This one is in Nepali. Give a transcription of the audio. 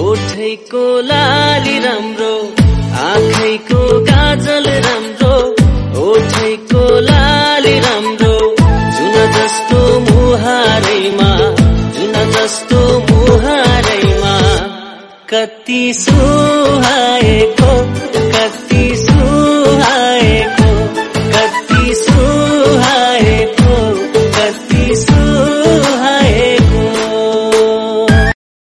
ओठैको लाली राम्रो, आँखैको काजल राम्रो, ओठैको लाली राम्रो, जुन जस्तो मुहारैमा, जुन जस्तो मुहारैमा, कति सुहाएको, कति